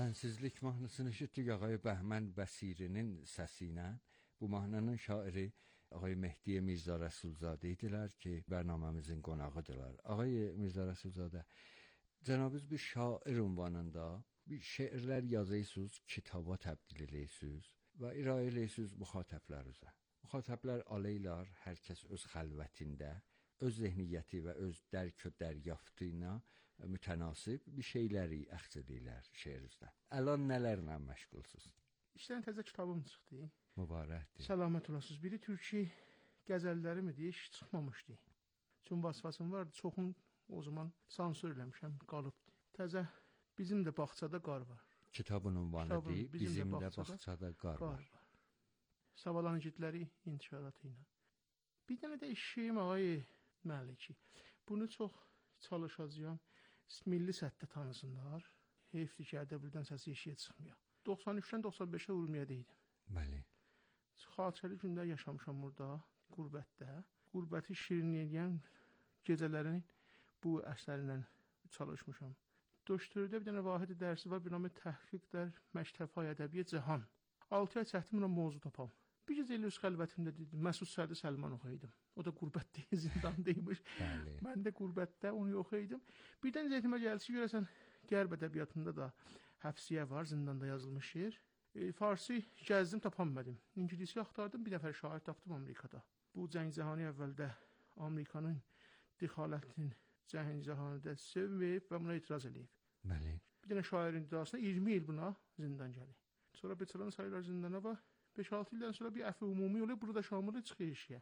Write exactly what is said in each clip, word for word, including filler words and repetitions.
Sensizlik mahnısını işittik Ağay Bəhmən Bəsirinin səsiyle. Bu mahnının şairi Ağay Mehdi Mirza Rəsulzadə idilər ki, bərnaməmizin qonağıdırlar. Ağay Mirza Rəsulzadə, cənabınız bir şair ünvanında bir şeirlər yazırsınız, kitaba təbdil edirsiniz və irayə edirsiniz müxatəblərinizə. Müxatəblər aleylar, hər kəs öz xəlvətində, öz zehniyyəti və öz dərk və dəryaftı ilə mütənasib bir şeyləri əxz edirlər şeirinizdə. Əlan nələrlə məşğulsuz? İşdən təzə kitabım çıxdı. Mübarəkdir. Səlamət olasınız. Biri türkü qəzəlləri mi deyə iş çıxmamışdı. Çün vasfasım vardı, çoxun o zaman sansür eləmişəm, qalıbdı. Təzə bizim də bağçada qar var. Kitabın ünvanı deyil, bizim, bizim də bağçada, bağçada qar, qar var. var. Savalan igidləri intişaratı ilə. Bir dənə də işim Ağay Məlik. Bunu çox çalışacağam. Milli səthdə tanısınlar. Heyfdir ki, Ədəbildən səsi eşiyə çıxmıyor. doxsan üçdən doxsan beşə Urmiyədə idim. Bəli. Xatirəli gündə yaşamışam burada, qürbətdə. Qürbəti şirin edən gecələrin bu əsərlə çalışmışam. Döştürdə bir dənə vahid dərsi var, bir namı Təhqiqlər Məktəbə Ədəbiyyat Cahan. altı ay çəkdim buna mövzu tapam. Bir gecə elə öz xəlvətimdə dedim, Məsud Sərdi Səlman oxuyaydım. O da qürbətdə, zindandaymış. Mən də qürbətdə onu oxuyaydım. Birdən zeytimə gəldi ki, görəsən, Qərb ədəbiyyatında da həbsiyə var, zindanda yazılmış şeir. E, Farsi gəzdim, tapamadım. İngilisi axtardım, bir nəfər şair tapdım Amerikada. Bu Cəng Cəhanı əvvəldə Amerikanın dixalətinin Cəng Cəhanıda sevməyib və buna etiraz edib. Bəli. Bir dənə şairin iddiasına iyirmi il buna zindan gəlir. Sonra Beçalan sayılar zindana var. beş altı ildən sonra bir əfi ümumi oluyor, burada Şamildə çıxır işiyə.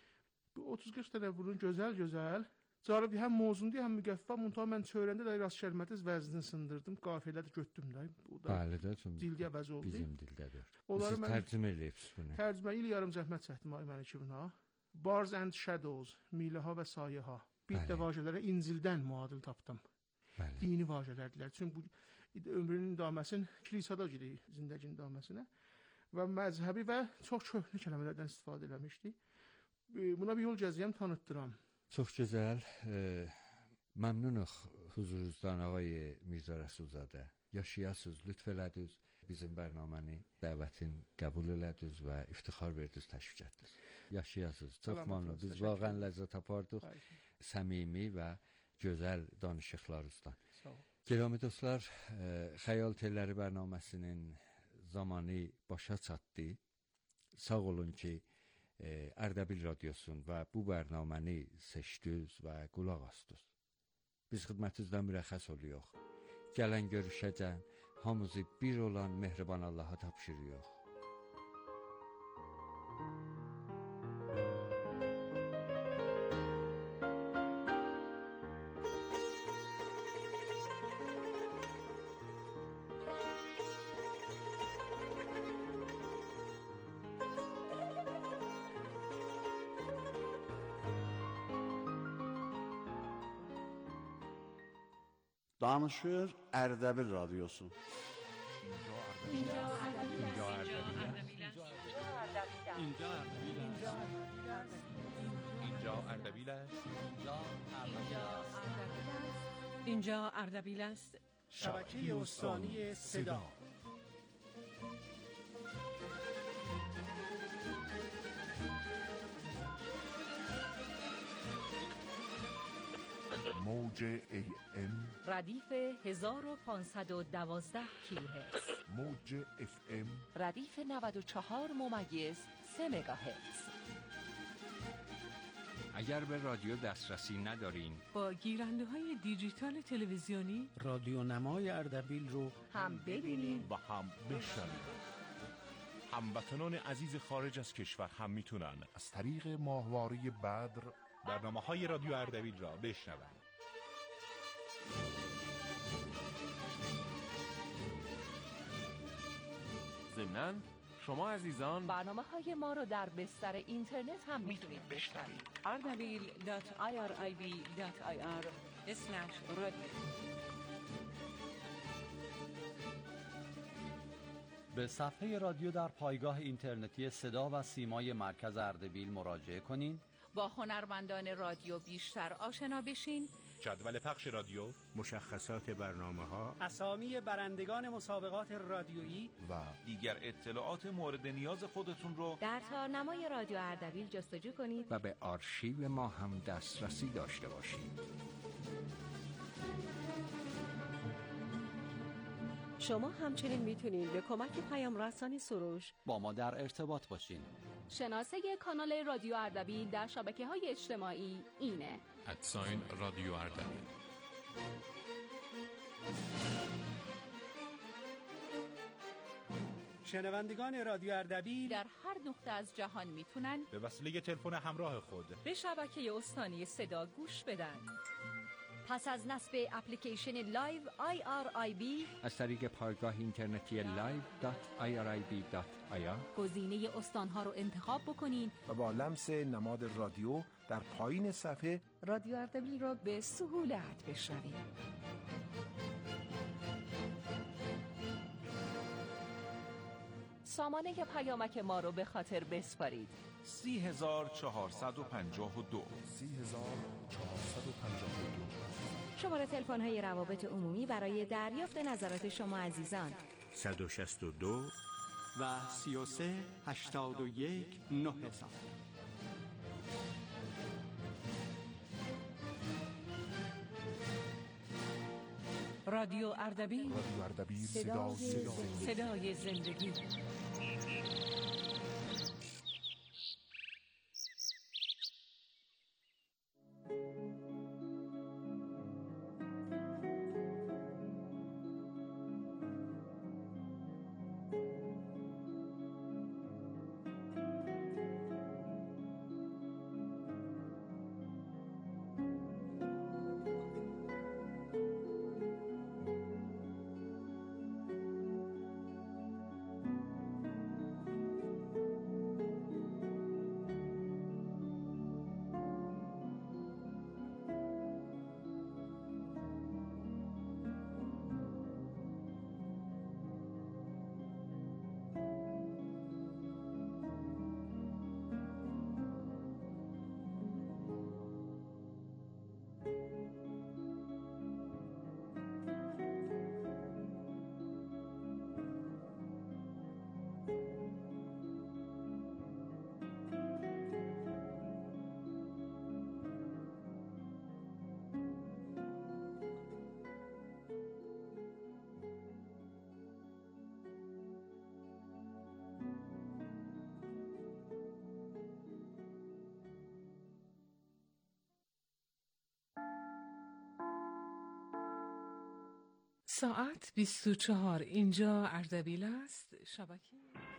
Bu otuz qırx dənə bunun gözəl-gözəl, carib həm mozundu, həm müqəffə, muntaha mən çöyrəndə də rast kəlmətiz vəznini sındırdım, qafiyyələ də götdüm də. Bu da Bəli də, dildə əvəz oldu. Bizim dildədir. Onları Siz mən tərcümə edibsiniz bunu. Tərcümə il yarım zəhmət çəkdim ay məni ki buna. Bars and Shadows, miləha və sayəha. Bir də vacələrə İncildən müadil tapdım. Bəli. Dini vacələrdirlər. Çünki bu ömrünün daməsin kilisada girir, zindəginin daməsinə. Və məzhəbi və çox köhnə kəlmələrdən istifadə eləmişdi. Buna bir yol gəziyəm, tanıtdıram. Çox gözəl. E, məmnunuq huzurunuzdan Ağay Mirza Rəsulzadə. Yaşayasınız, lütf elədiniz, bizim bərnaməni, dəvətin qəbul elədiniz və iftixar verdiniz, təşvik etdiniz. Yaşayasınız. Çox məmnun. Biz vaqən ləzzət apardıq. Səmimi və gözəl danışıqlarınızdan. Sağ ol. Gələmi dostlar, e, Xəyal Telləri bərnaməsinin zamanı başa çatdı. Sağ olun ki, e, Ərdəbil Radiosun və bu bərnaməni seçdiniz və qulaq astınız. Biz xidmətinizdən mürəxxəs oluyoruz. Gələn görüşəcən, hamımızı bir olan mehriban Allaha tapşırıyoruz. Danışır Ərdəbil Radiosu. اینجا اردبیل است. اینجا اردبیل است. شبکه استانی صدا. موج ای ام ردیف هزار و پانصد و دوازده کیلوهرتز. موج اف ام ردیف نود و چهار ممیز سه مگاهرتز. اگر به رادیو دسترسی ندارین، با گیرنده های دیجیتال تلویزیونی رادیو نمای اردبیل رو هم ببینید و هم بشنوید. هموطنان عزیز خارج از کشور هم میتونن از طریق ماهواره بدر برنامه های رادیو اردبیل را بشنوند. ضمناً شما عزیزان برنامه های ما رو در بستر اینترنت هم میتونید بشنوید. اردبیل دات آی آر آی بی دات آی آر اسلش رادیو. به صفحه رادیو در پایگاه اینترنتی صدا و سیمای مرکز اردبیل مراجعه کنین. با هنرمندان رادیو بیشتر آشنا بشین. جدول پخش رادیو، مشخصات برنامه‌ها، اسامی برندگان مسابقات رادیویی و دیگر اطلاعات مورد نیاز خودتون رو در تارنمای رادیو اردبیل جستجو کنید و به آرشیو ما هم دسترسی داشته باشید. شما همچنین میتونید به کمک پیام رسانی سروش با ما در ارتباط باشین. شناسه کانال رادیو اردبیل در شبکه‌های اجتماعی اینه: ادساین رادیو اردبیل. شنوندگان رادیو اردبیل در هر نقطه از جهان میتونن به وسیله تلفن همراه خود به شبکه استانی صدا گوش بدن. پس از نصب اپلیکیشن لایو آی آر آی بی از طریق پایگاه اینترنتی لایو دات آی آر آی بی دات آی آر گزینه استانها رو انتخاب بکنین و با لمس نماد رادیو در پایین صفحه رادیو اردبیل رو به سهولت بشنوید. سامانه پیامک ما رو به خاطر بسپارید: سی هزار چهارصد و پنجاه و دو سی هزار چهارصد و پنجاه و دو. شماره تلفن های روابط عمومی برای دریافت نظرات شما عزیزان: صد و شصت و دو و سی و سه هشتاد و یک نه هزار. رادیو اردبیل، رادیو اردبیل، صدای, صدای, صدای زندگی. ساعت بیست و چهار، اینجا اردبیل است. شبکه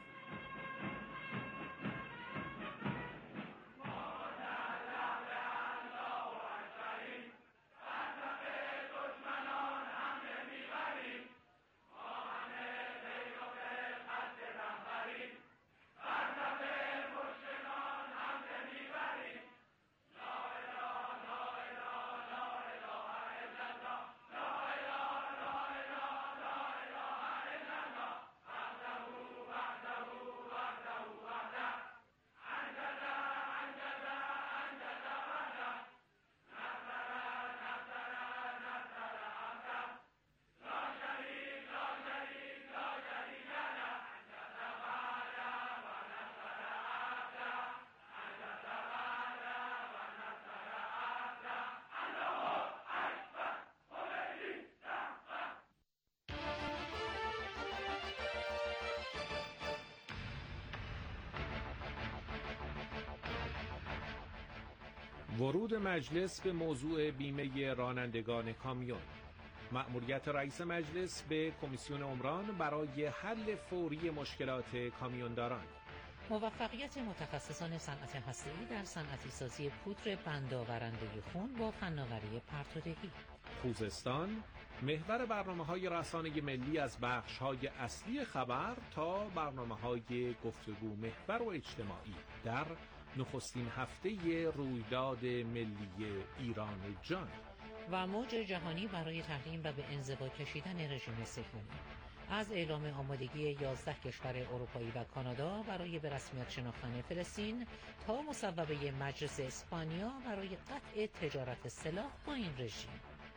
ورود مجلس به موضوع بیمه رانندگان کامیون. مأموریت رئیس مجلس به کمیسیون عمران برای حل فوری مشکلات کامیونداران. موفقیت متخصصان صنعت هسته‌ای در صنعتی سازی پودر بندآورنده خون با فناوری پرتودگی. خوزستان محور برنامه‌های رسانه ملی از بخش‌های اصلی خبر تا برنامه‌های گفتگو محور و اجتماعی در نخستین هفته رویداد ملی ایران جان و موج جهانی برای تحریم و به انزوا کشیدن رژیم صهیونی. از اعلام آمادگی یازده کشور اروپایی و کانادا برای به رسمیت شناختن فلسطین تا مصوبه مجلس اسپانیا برای قطع تجارت سلاح با این رژیم.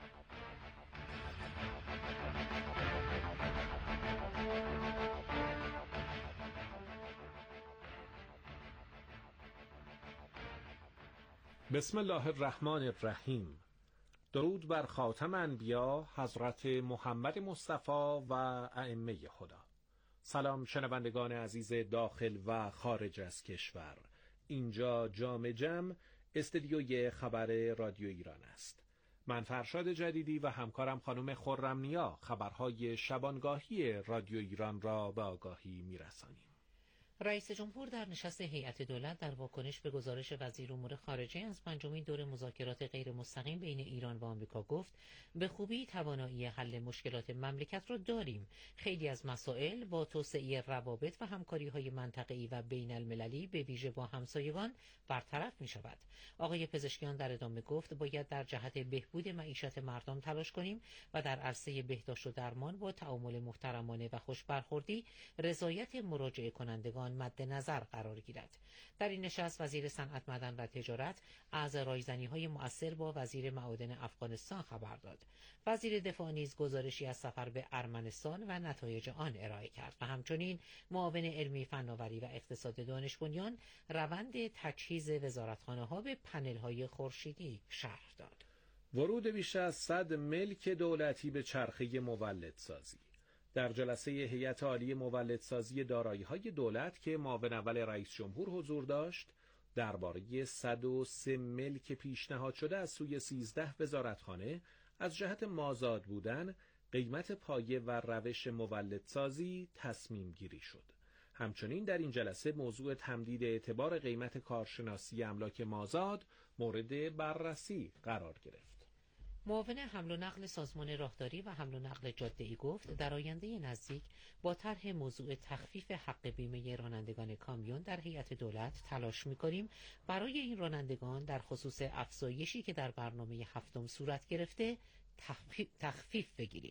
بسم الله الرحمن الرحیم. درود بر خاتم انبیا حضرت محمد مصطفی و ائمه خدا. سلام شنوندگان عزیز داخل و خارج از کشور. اینجا جام جم استدیوی خبر رادیو ایران است. من فرشاد جدیدی و همکارم خانم خرم‌نیا خبرهای شبانگاهی رادیو ایران را به آگاهی میرسانیم. رئیس جمهور در نشست هیئت دولت در واکنش به گزارش وزیر امور خارجه از پنجمین دور مذاکرات غیر مستقیم بین ایران و آمریکا گفت به خوبی توانایی حل مشکلات مملکت را داریم. خیلی از مسائل با توسعه روابط و همکاری‌های منطقه‌ای و بین المللی به ویژه با همسایگان برطرف می‌شود. آقای پزشکیان در ادامه گفت باید در جهت بهبود معیشت مردم تلاش کنیم و در عرصه بهداشت و درمان با تعامل محترمانه و خوش برخوردی رضایت مراجعه کنندگان مد نظر قرار گیرد. در این نشست وزیر صنعت، معدن و تجارت از رایزنی‌های مؤثر با وزیر معادن افغانستان خبر داد. وزیر دفاع نیز گزارشی از سفر به ارمنستان و نتایج آن ارائه کرد و همچنین معاون علمی، فناوری و اقتصاد دانش بنیان روند تجهیز وزارتخانه‌ها به پنل‌های خورشیدی شرح داد. ورود بیش از صد ملک دولتی به چرخه مولدسازی. در جلسه هیئت عالی مولدسازی دارایی‌های دولت که معاون اول رئیس جمهور حضور داشت، درباره صد و سه ملک پیشنهاد شده از سوی سیزده وزارتخانه از جهت مازاد بودن، قیمت پایه و روش مولدسازی تصمیم گیری شد. همچنین در این جلسه موضوع تمدید اعتبار قیمت کارشناسی املاک مازاد مورد بررسی قرار گرفت. معاون حمل و نقل سازمان راهداری و حمل و نقل جاده‌ای گفت در آینده نزدیک با طرح موضوع تخفیف حق بیمه رانندگان کامیون در هیئت دولت تلاش می‌کنیم برای این رانندگان در خصوص افزایشی که در برنامه هفتم صورت گرفته تخفیف, تخفیف بگیریم.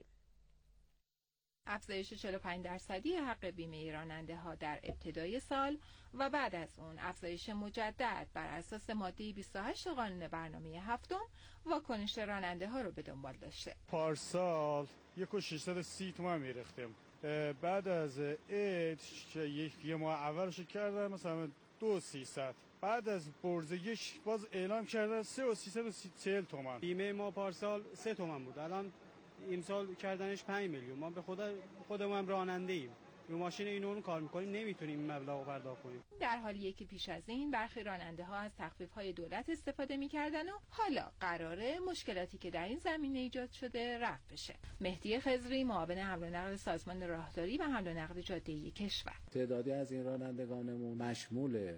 افزایش چهل و پنج درصدی حق بیمه راننده ها در ابتدای سال و بعد از اون افزایش مجدد بر اساس ماده بیست و هشت قانون برنامه هفتم واکنش راننده ها رو به دنبال داشته. پارسال یک و ششصد و سی تومن میرختیم، بعد از عید یک یه ماه اولش کردن مثلا دو سیصد، بعد از برزگیش باز اعلام کردن سه و سیصد و چهل تومن. بیمه ما پارسال سه تومن بود، الان امسال کردنش پنج میلیون. ما به خدا خودمون هم راننده ایم، رو ماشین اینو اون کار میکنیم، نمیتونیم این مبلغ رو پرداخت کنیم. در حالیه که پیش از این برخی راننده ها از تخفیف های دولت استفاده میکردن و حالا قراره مشکلاتی که در این زمینه ایجاد شده رفع بشه. مهدی خضری، معاون حمل و نقل سازمان راهداری و حمل و نقل جاده‌ای کشور: تعدادی از این رانندگانمون مشمول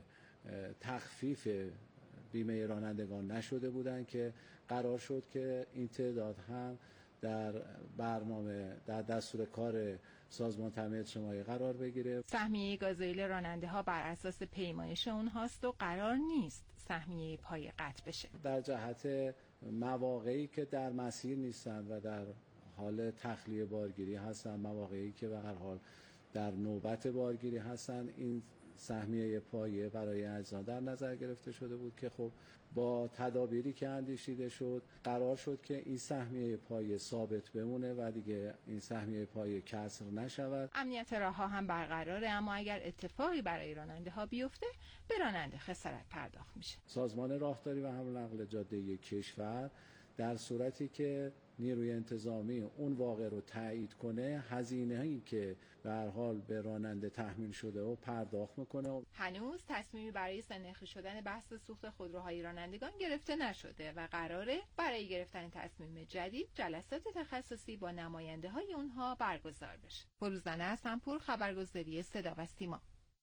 تخفیف بیمه رانندگان نشده بودن که قرار شد که این تعداد هم در برنامه در دستور کار سازمان تامین اجتماعی قرار بگیره. سهمیه گازوئیل راننده ها بر اساس پیمایش اونهاست و قرار نیست سهمیه پای قطع بشه. در جهت مواقعی که در مسیر نیستن و در حال تخلیه بارگیری هستن، مواقعی که به هر حال در نوبت بارگیری هستن، این سهمیه پایه برای اجزا در نظر گرفته شده بود که خب با تدابیری که اندیشیده شد قرار شد که این سهمیه پایه ثابت بمونه و دیگه این سهمیه پایه کسر نشود. امنیت راه‌ها هم برقراره، اما اگر اتفاقی برای راننده ها بیفته به راننده خسارت پرداخت میشه. سازمان راهداری و حمل و نقل جاده‌ای کشور در صورتی که نیروی انتظامی اون واقع رو تایید کنه، هزینه‌ای که به هر حال به راننده تحمیل شده و پرداخت میکنه. هنوز تصمیمی برای سنخی شدن بحث سوخت خودروهای رانندگان گرفته نشده و قراره برای گرفتن تصمیم جدید جلسات تخصصی با نماینده های اونها برگزار بشه. فروزنه از سمپور، خبرگزاری صدا و سیما.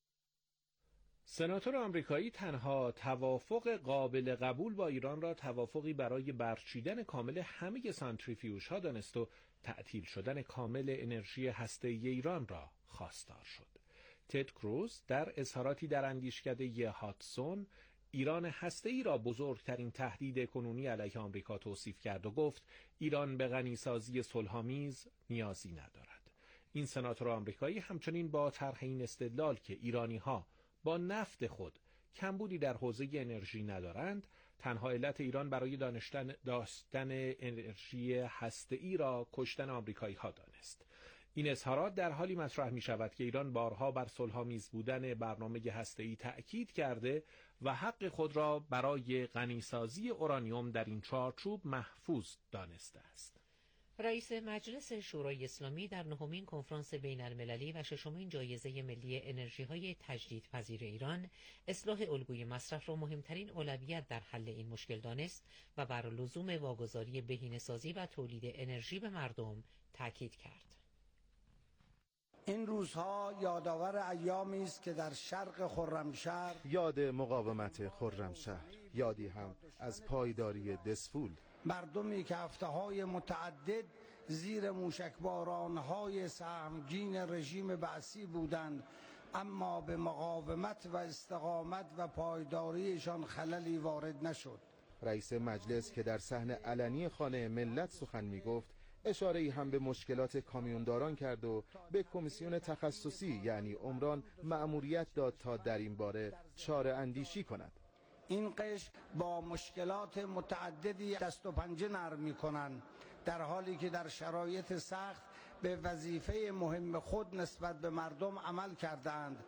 سناتور آمریکایی تنها توافق قابل قبول با ایران را توافقی برای برچیدن کامل همه سانتریفیوژها دانست و تعطیل شدن کامل انرژی هسته‌ای ایران را خواستار شد. تد کروز در اظهاراتی در اندیشکده هاتسون ایران هسته‌ای را بزرگترین تهدید کنونی علیه آمریکا توصیف کرد و گفت ایران به غنیسازی صلح‌آمیز نیازی ندارد. این سناتور آمریکایی همچنین با طرح این استدلال که ایرانی‌ها با نفت خود کمبودی در حوزه انرژی ندارند، تنها علت ایران برای دانستن داشتن انرژی هسته‌ای را کشتن آمریکایی‌ها دانست. این اظهارات در حالی مطرح می شود که ایران بارها بر صلح‌آمیز بودن برنامه هسته‌ای تأکید کرده و حق خود را برای غنیسازی اورانیوم در این چارچوب محفوظ دانسته است. رئیس مجلس شورای اسلامی در نهمین کنفرانس بین المللی و ششمین جایزه ملی انرژی‌های تجدیدپذیر ایران، اصلاح الگوی مصرف را مهمترین اولویت در حل این مشکل دانست و بر لزوم واگذاری بهینه‌سازی و تولید انرژی به مردم تاکید کرد. این روزها یادآور ایامی است که در شرق خرمشهر، یاد مقاومت خرمشهر، یادی هم از پایداری دسفول، مردمی که هفته‌های متعدد زیر موشکباران‌های سهمگین رژیم بعثی بودند، اما به مقاومت و استقامت و پایداریشان خللی وارد نشد. رئیس مجلس که در صحن علنی خانه ملت سخن می‌گفت، اشاره‌ای هم به مشکلات کامیونداران کرد و به کمیسیون تخصصی یعنی عمران مأموریت داد تا در این باره چاره اندیشی کند. این قشر با مشکلات متعددی دست و پنجه نرم می‌کنند، در حالی که در شرایط سخت به وظیفه مهم خود نسبت به مردم عمل کردند.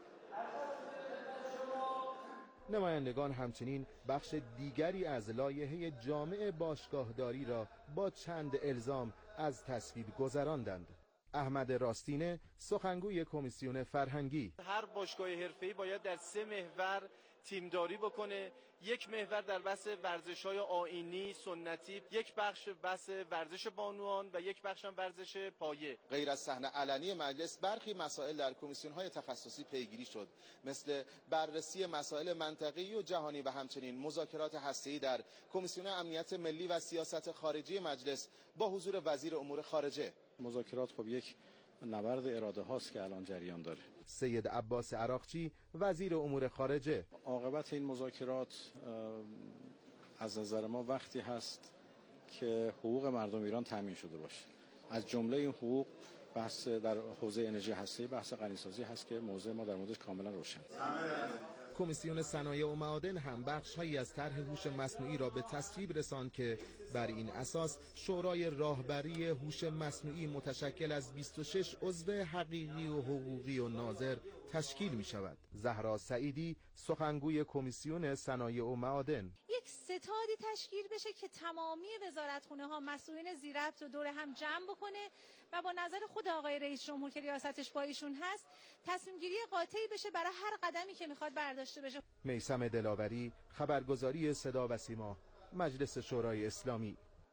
نمایندگان همچنین بخش دیگری از لایحه جامع باشگاهداری را با چند الزام از تصویب گذراندند. احمد راستینه، سخنگوی کمیسیون فرهنگی: هر باشگاه حرفه‌ای باید در سه محور تیمداری بکنه. یک محور در بحث ورزش‌های آیینی سنتی، یک بخش بحث ورزش بانوان و یک بخش هم ورزش پایه. غیر از صحنه علنی مجلس، برخی مسائل در کمیسیون‌های تخصصی پیگیری شد، مثل بررسی مسائل منطقه‌ای و جهانی و همچنین مذاکرات هسته‌ای در کمیسیون امنیت ملی و سیاست خارجی مجلس با حضور وزیر امور خارجه. مذاکرات خب یک نبرد اراده هاست که الان جریان داره. سید عباس عراقچی، وزیر امور خارجه: عاقبت این مذاکرات از نظر ما وقتی هست که حقوق مردم ایران تامین شده باشه. از جمله این حقوق بحث در حوزه انرژی هسته‌ای، بحث غنیسازی هست که موضوع ما در موردش کاملا روشن. کمیسیون صنایع و معادن هم بخش‌هایی از طرح هوش مصنوعی را به تصویب رساند که بر این اساس شورای راهبری هوش مصنوعی متشکل از بیست و شش عضو حقیقی و حقوقی و ناظر تشکیل می شود. زهرا سعیدی، سخنگوی کمیسیون صنایع و معادن: یک ستادی تشکیل بشه که تمامی وزارتخونه ها مسئولین زیربط رو دور هم جمع بکنه و با نظر خود آقای رئیس جمهور که ریاستش با ایشون هست تصمیم گیری قاطعی بشه برای هر قدمی که میخواد برداشته بشه. میثم دلاوری، خبرگزاری صدا و سیما، مجلس شورای اسلامی.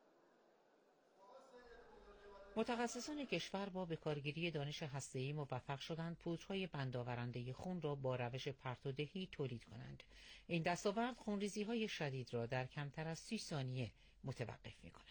متخصصان کشور با بکارگیری دانش هسته‌ای موفق شدند پودرهای بندآورنده خون را با روش پرتودهی تولید کنند. این دستاورد خونریزی‌های شدید را در کمتر از سی ثانیه متوقف می‌کند.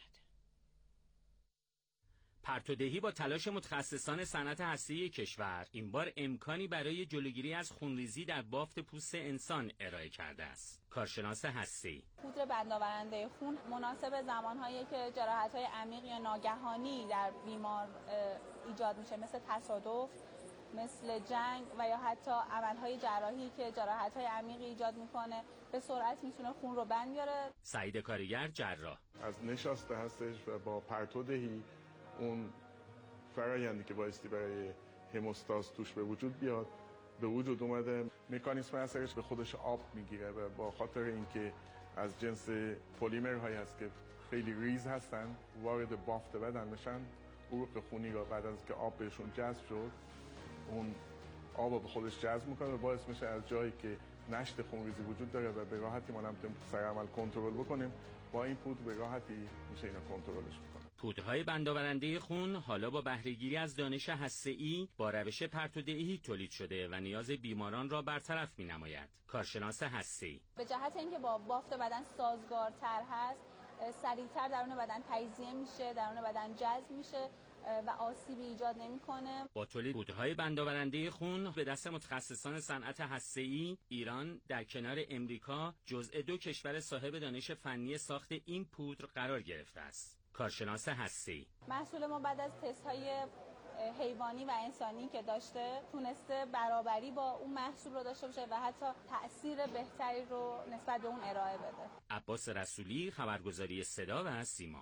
پرتودهی با تلاش متخصصان صنعت هسته‌ای کشور این بار امکانی برای جلوگیری از خونریزی در بافت پوست انسان ارائه کرده است. کارشناس هسته‌ای: پودر بندآورنده خون مناسب زمانهایی که جراحت‌های عمیق یا ناگهانی در بیمار ایجاد میشه، مثل تصادف، مثل جنگ و یا حتی عمل‌های جراحی که جراحت‌های عمیقی ایجاد میکنه، به سرعت میتونه خون رو بند بیاره. سعید کارگر، جراح: از نشاسته هستش و با پرتودهی اون فرایندی که بایستی برای هموستاز توش به وجود بیاد به وجود اومده. مکانیسم اثرش به خودش آب میگیره و با خاطر اینکه از جنس پلیمرهایی هست که خیلی ریز هستن، وارد بافت بدن میشن، عروق خونی را بعد از که آب بهشون جذب شد اون آب به خودش جذب میکنه و باعث میشه از جایی که نشت خونریزی وجود داره و به راحتی ما نمیتونیم سرعمل کنترل بکنیم، با این پودر به راحتی میشه اینا کنترلش بکنه. پودرهای بندآورنده خون حالا با بهره‌گیری از دانش هسته‌ای با روش پرتودهی تولید شده و نیاز بیماران را برطرف می‌نماید. کارشناس هسته‌ای: به جهت اینکه با بافت بدن سازگارتر هست، سریعتر درون بدن تجزیه میشه، درون بدن جذب میشه و آسیبی ایجاد نمی‌کنه. با تولید پودرهای بندآورنده خون به دست متخصصان صنعت هسته‌ای، ایران در کنار امریکا جزء دو کشور صاحب دانش فنی ساخت این پودر قرار گرفته است. کارشناس هسته‌ای: محصول ما بعد از تست‌های حیوانی و انسانی که داشته تونسته برابری با اون محصول رو داشته باشه و حتی تأثیر بهتری رو نسبت به اون ارائه بده. عباس رسولی، خبرگزاری صدا و سیما.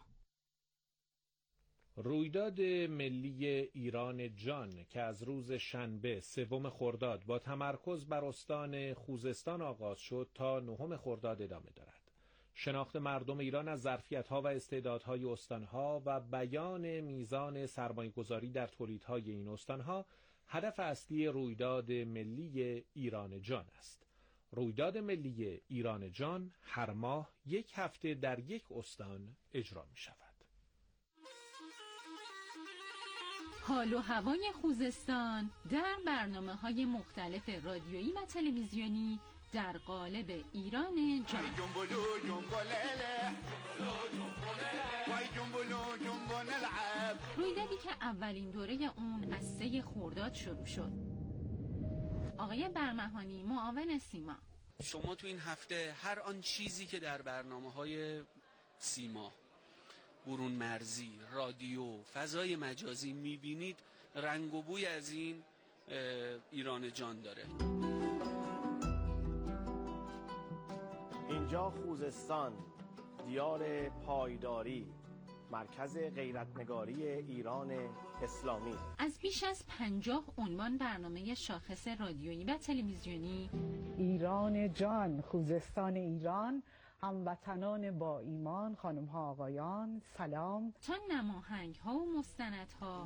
رویداد ملی ایران جان که از روز شنبه سوم خرداد با تمرکز بر استان خوزستان آغاز شد تا نهم خرداد ادامه دارد. شناخت مردم ایران از ظرفیت‌ها و استعدادهای استانها و بیان میزان سرمایه‌گذاری در تولیدهای این استانها هدف اصلی رویداد ملی ایران جان است. رویداد ملی ایران جان هر ماه یک هفته در یک استان اجرا می شود. حال و هوای خوزستان در برنامه‌های مختلف رادیویی و تلویزیونی در قالب ایران جان. رویدادی که اولین دوره اون از سه خرداد شروع شد. آقای برمهانی، معاون سیما: شما تو این هفته هر آن چیزی که در برنامه‌های سیما، برون مرزی، رادیو، فضای مجازی میبینید رنگ و بوی از این ایران جان داره. اینجا خوزستان، دیار پایداری، مرکز غیرتنگاری ایران اسلامی. از بیش از پنجاه عنوان برنامه شاخص رادیویی و تلویزیونی ایران جان، خوزستان ایران، هموطنان با ایمان، خانم ها آقایان، سلام. تا نماهنگ ها و مستند ها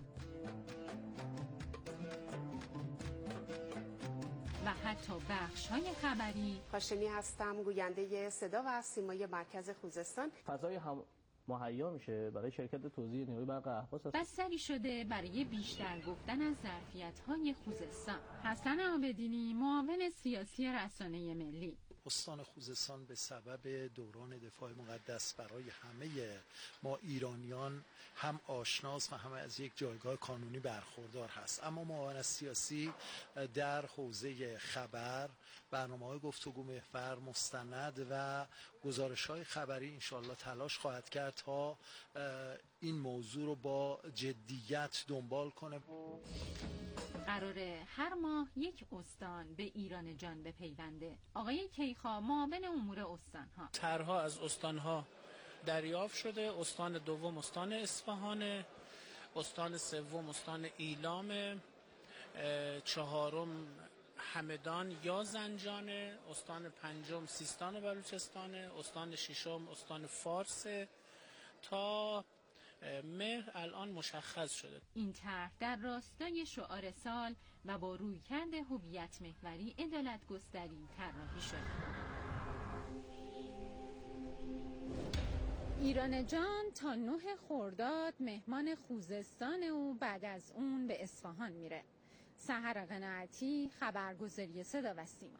و حتی بخش های خبری. هاشمی هستم، گوینده صدا و سیمای مرکز خوزستان. فضای هم مهیا میشه برای شرکت توزیع نیروی برق اهواز. بستری شده برای بیشتر گفتن از ظرفیت‌های خوزستان. حسن عابدینی، معاون سیاسی رسانه ملی: استان خوزستان به سبب دوران دفاع مقدس برای همه ما ایرانیان هم آشناس و هم از یک جایگاه قانونی برخوردار هست، اما معاون سیاسی در حوزه خبر، برنامه‌های گفتگو محور، مستند و گزارش‌های خبری انشالله تلاش خواهد کرد تا این موضوع رو با جدیت دنبال کنه. قراره هر ماه یک استان به ایران جان بپیونده. آقای کیخا، معاون امور استان‌ها: طرح‌ها از استان‌ها دریافت شده. استان دوم استان اصفهان، استان سوم استان ایلام، چهارم همدان یا زنجان، استان پنجم سیستان و بلوچستان، استان ششم استان فارس. تا مهر الان مشخص شده. این طرح در راستای شعار سال و با رویکرد هویت محوری، عدالت گستری طراحی شده. ایران جان تا نه خرداد مهمان خوزستان و بعد از اون به اصفهان میره. سحر قناعتی، خبرگزاری صدا و سیما.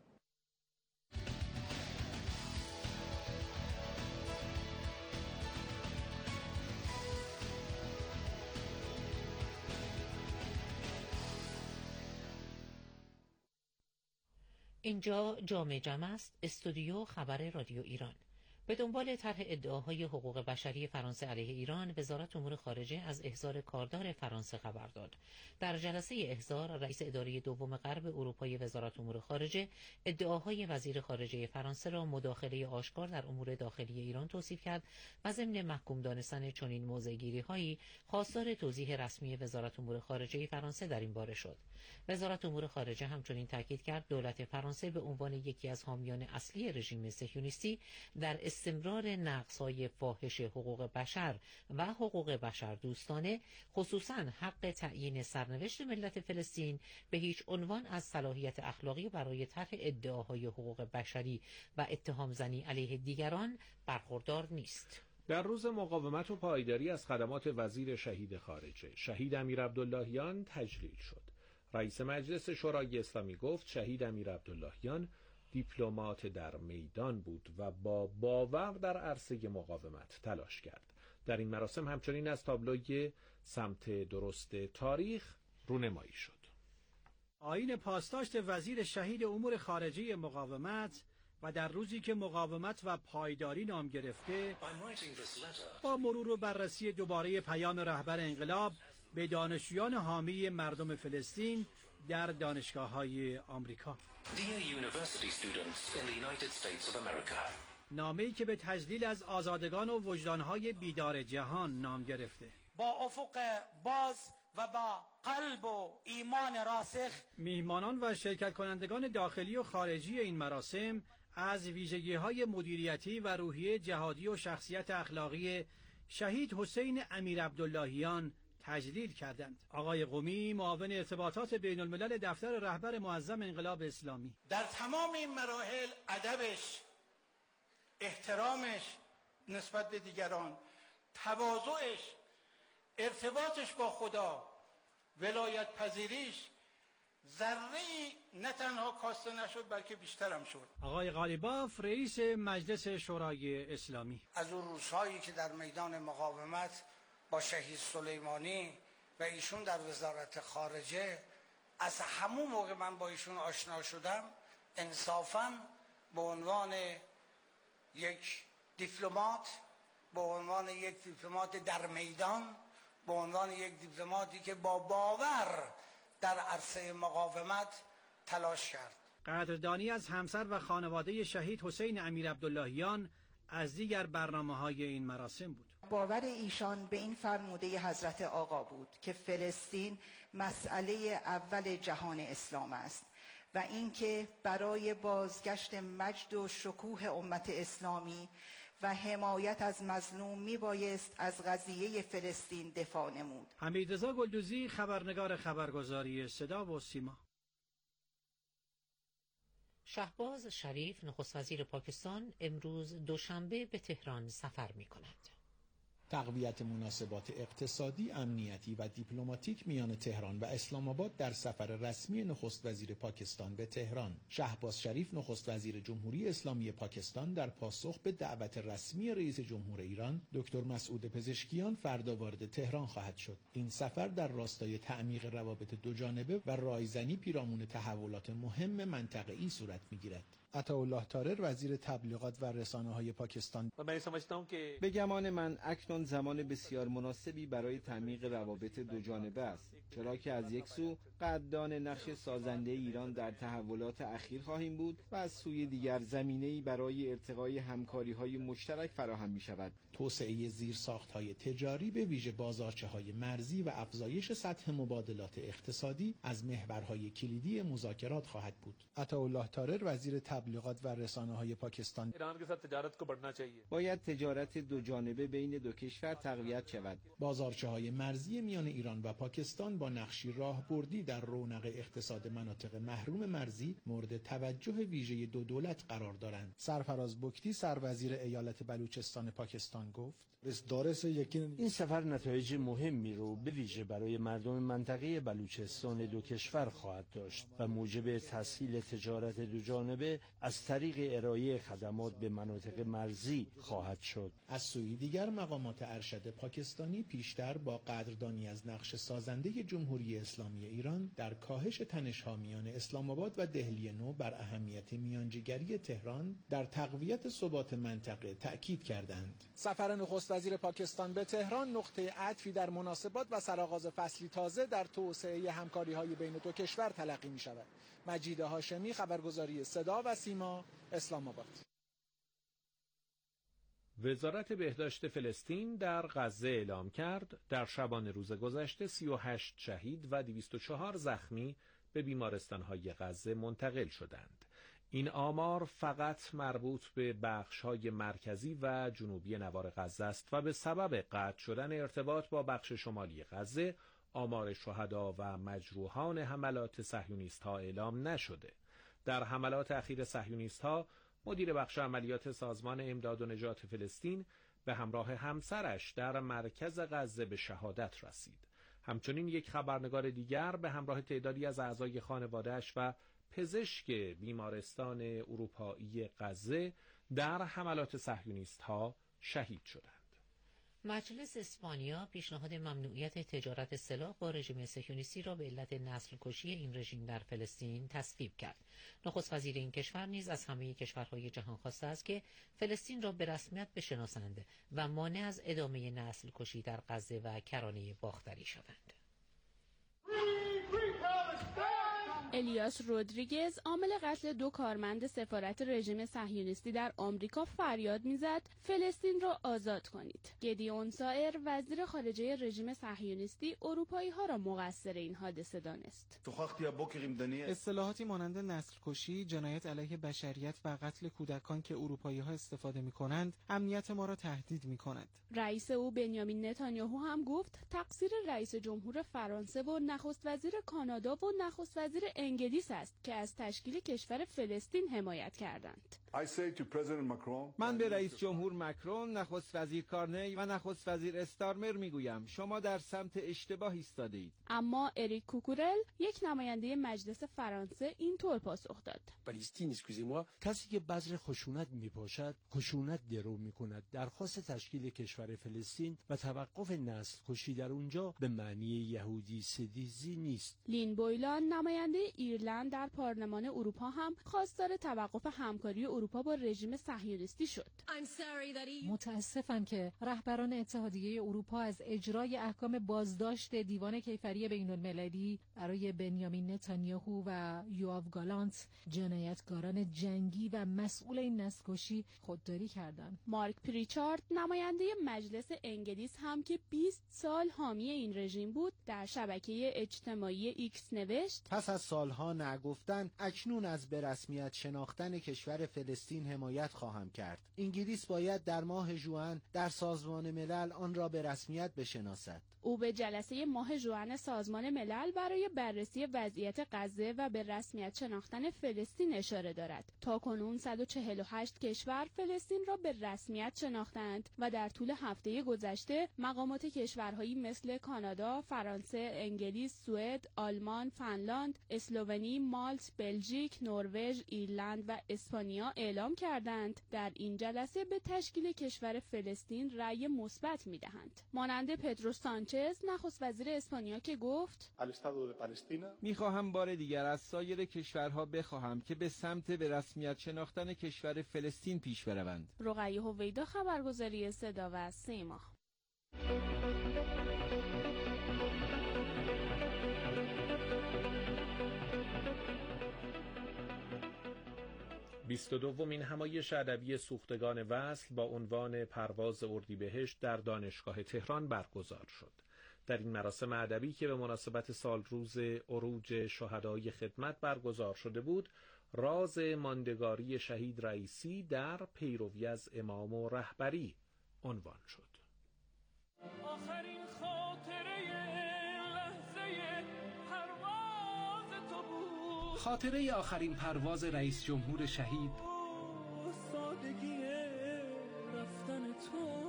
اینجا جامع جمع است، استودیو خبر رادیو ایران. به دنبال طرح ادعاهای حقوق بشری فرانسه علیه ایران، وزارت امور خارجه از احضار کاردار فرانسه خبر داد. در جلسه احضار، رئیس اداره دوم غرب اروپای وزارت امور خارجه ادعاهای وزیر خارجه فرانسه را مداخله آشکار در امور داخلی ایران توصیف کرد و ضمن محکوم دانستن چنین موضع‌گیری‌هایی خواستار توضیح رسمی وزارت امور خارجه فرانسه در این باره شد. وزارت امور خارجه همچنین تاکید کرد دولت فرانسه به عنوان یکی از حامیان اصلی رژیم صهیونیستی در استمرار نقض‌های فاحش حقوق بشر و حقوق بشر دوستانه، خصوصاً حق تعیین سرنوشت ملت فلسطین، به هیچ عنوان از صلاحیت اخلاقی برای طرح ادعاهای حقوق بشری و اتهام زنی علیه دیگران برخوردار نیست. در روز مقاومت و پایداری از خدمات وزیر شهید خارجه شهید امیر عبداللهیان تجلیل شد. رئیس مجلس شورای اسلامی گفت شهید امیر عبداللهیان دیپلمات در میدان بود و با باور در عرصه مقاومت تلاش کرد. در این مراسم همچنین از تابلوی سمت درست تاریخ رونمایی شد. آیین پاسداشت وزیر شهید امور خارجه مقاومت و در روزی که مقاومت و پایداری نام گرفته، با مرور و بررسی دوباره پیام رهبر انقلاب به دانشجویان حامی مردم فلسطین در دانشگاه‌های آمریکا. نامه‌ای که به تجلیل از آزادگان و وجدان‌های بیدار جهان نام گرفته. با افق باز و با قلب و ایمان راسخ، میهمانان و شرکت کنندگان داخلی و خارجی این مراسم از ویژگی‌های مدیریتی و روحیه جهادی و شخصیت اخلاقی شهید حسین امیر عبداللهیان تجلیل کردند. آقای قمی، معاون ارتباطات بین الملل دفتر رهبر معظم انقلاب اسلامی: در تمام این مراحل ادبش، احترامش نسبت به دیگران، تواضعش، ارتباطش با خدا، ولایت پذیریش ذره‌ای نه تنها کاسته نشد بلکه بیشترم شد. آقای غالیباف، رئیس مجلس شورای اسلامی: از اون روزهایی که در میدان مقاومت با شهید سلیمانی و ایشون در وزارت خارجه، از همون موقع من با ایشون آشنا شدم، انصافاً به عنوان یک دیپلمات، به عنوان یک دیپلمات در میدان، به عنوان یک دیپلماتی که با باور در عرصه مقاومت تلاش کرد. قدردانی از همسر و خانواده شهید حسین امیر عبداللهیان از دیگر برنامه‌های این مراسم بود. باور ایشان به این فرموده حضرت آقا بود که فلسطین مسئله اول جهان اسلام است و اینکه برای بازگشت مجد و شکوه امت اسلامی و حمایت از مظلوم میبایست از قضیه فلسطین دفاع نمود. حمیدرضا گلدوزی، خبرنگار خبرگزاری صدا و سیما. شهباز شریف، نخست وزیر پاکستان، امروز دوشنبه به تهران سفر می‌کند. تقویت مناسبات اقتصادی، امنیتی و دیپلماتیک میان تهران و اسلام آباد در سفر رسمی نخست وزیر پاکستان به تهران. شهباز شریف، نخست وزیر جمهوری اسلامی پاکستان، در پاسخ به دعوت رسمی رئیس جمهور ایران دکتر مسعود پزشکیان فردا وارد تهران خواهد شد. این سفر در راستای تعمیق روابط دوجانبه و رایزنی پیرامون تحولات مهم منطقه‌ای صورت می‌گیرد. عطاالله طارر، وزیر تبلیغات و رسانه‌های پاکستان: به گمان من اکنون زمان بسیار مناسبی برای تعمیق روابط دوجانبه است، چرا که از یک سو قدردان نقش سازنده ایران در تحولات اخیر خواهیم بود و از سوی دیگر زمینه‌ای برای ارتقای همکاری‌های مشترک فراهم می‌شود. توسعه زیرساخت‌های تجاری، به ویژه بازارچه‌های مرزی و افزایش سطح مبادلات اقتصادی از محورهای کلیدی مذاکرات خواهد بود. عطاالله طارر، وزیر تبلیغات و رسانه‌های پاکستان: باید تجارت دوجانبه بین دو کشور تقویت شود. بازارچه‌های مرزی میان ایران و پاکستان با نقشی راهبردی در رونق اقتصاد مناطق محروم مرزی مورد توجه ویژه دو دولت قرار دارند. سرفراز بکتی، سروزیر ایالت بلوچستان پاکستان، گفت: این سفر نتایج مهمی رو به ویژه برای مردم منطقه بلوچستان دو کشور خواهد داشت و موجب تسهیل تجارت دوجانبه از طریق ارائه خدمات به مناطق مرزی خواهد شد. از سوی دیگر مقامات ارشد پاکستانی پیشتر با قدردانی از نقش سازنده جمهوری اسلامی ایران در کاهش تنش‌ها میان اسلام آباد و دهلی نو بر اهمیت میانجیگری تهران در تقویت ثبات منطقه تأکید کردند. سفر نخست وزیر پاکستان به تهران نقطه عطفی در مناسبات و سرآغاز فصلی تازه در توسعه همکاری‌های بین دو کشور تلقی می‌شود. مجید هاشمی، خبرگزاری صدا و سیما، اسلام آباد. وزارت بهداشت فلسطین در غزه اعلام کرد در شبانه روز گذشته سی و هشت شهید و دویست و چهار زخمی به بیمارستان‌های غزه منتقل شدند. این آمار فقط مربوط به بخش‌های مرکزی و جنوبی نوار غزه است و به سبب قطع شدن ارتباط با بخش شمالی غزه آمار شهدا و مجروحان حملات صهیونیست‌ها اعلام نشده. در حملات اخیر صهیونیست‌ها مدیر بخش عملیات سازمان امداد و نجات فلسطین به همراه همسرش در مرکز غزه به شهادت رسید. همچنین یک خبرنگار دیگر به همراه تعدادی از اعضای خانواده‌اش و پزشک بیمارستان اروپایی غزه در حملات صهیونیست‌ها شهید شدند. مجلس اسپانیا پیشنهاد ممنوعیت تجارت سلاح با رژیم صهیونیستی را به علت نسل کشی این رژیم در فلسطین تصویب کرد. نخست وزیر این کشور نیز از همه کشورهای جهان خواسته است که فلسطین را به رسمیت بشناسند و مانع از ادامه نسل کشی در غزه و کرانه باختری شوند. الیاس رودریگز عامل قتل دو کارمند سفارت رژیم صهیونیستی در آمریکا فریاد میزد فلسطین را آزاد کنید. گدیون سائر وزیر خارجه رژیم صهیونیستی اروپایی ها را مقصر این حادثه دانست. اصطلاحاتی مانند نسل کشی، جنایت علیه بشریت و قتل کودکان که اروپایی ها استفاده می کنند امنیت ما را تهدید می کند. رئیس او بنیامین نتانیاهو هم گفت تقصیر رئیس جمهور فرانسه و نخست وزیر کانادا و نخست وزیر انگلیس است که از تشکیل کشور فلسطین حمایت کردند. من به رئیس جمهور مکرون، نخست وزیر کارنی و نخست وزیر استارمر میگویم شما در سمت اشتباه ایستاده اید. اما اریک کوکورل یک نماینده مجلس فرانسه اینطور پاسخ داد: کسی که بذر خشونت میپاشد خشونت درو میکند. درخواست تشکیل کشور فلسطین و توقف نسل کشی در اونجا به معنی یهودی ستیزی نیست. لین بویلان نماینده ایرلند در پارلمان اروپا هم خواستار توقف همکاری اروپا با رژیم صهیونیستی شد. متاسفم که رهبران اتحادیه اروپا از اجرای احکام بازداشت دیوان کیفری بین‌المللی برای بنیامین نتانیاهو و یوآف گالانت، جنایتکاران جنگی و مسئول این نسل‌کشی، خودداری کردند. مارک پریچارد نماینده مجلس انگلیس هم که بیست سال حامی این رژیم بود در شبکه اجتماعی ایکس نوشت: پس از سالها نگفتن اکنون از به رسمیت شناختن کشور فلسطین حمایت خواهم کرد. انگلیس باید در ماه ژوئن در سازمان ملل آن را به رسمیت بشناسد. او به جلسه ماه ژوئن سازمان ملل برای بررسی وضعیت غزه و به رسمیت شناختن فلسطین اشاره دارد. تاکنون صد و چهل و هشت کشور فلسطین را به رسمیت شناختند و در طول هفته گذشته مقامات کشورهایی مثل کانادا، فرانسه، انگلیس، سوئد، آلمان، فنلاند، اسلوونی، مالت، بلژیک، نروژ، ایرلند و اسپانیا اعلام کردند در این جلسه به تشکیل کشور فلسطین رأی مثبت می‌دهند. مانند پدرو سانچز نخست وزیر اسپانیا که گفت: می‌خواهم بار دیگر از سایر کشورها بخواهم که به سمت به رسمیت شناختن کشور فلسطین پیش بروند. رقیه هویدا، خبرگزاری صدا و سیما. بیست و دومین همایش ادبی سوختگان وصل با عنوان پرواز اردیبهشت در دانشگاه تهران برگزار شد. در این مراسم ادبی که به مناسبت سالروز عروج شهدای خدمت برگزار شده بود، راز ماندگاری شهید رئیسی در پیروی از امام و رهبری عنوان شد. آخرین خاطره لحظه پرواز تو بود، خاطره آخرین پرواز رئیس جمهور شهید، سادگی رفتن تو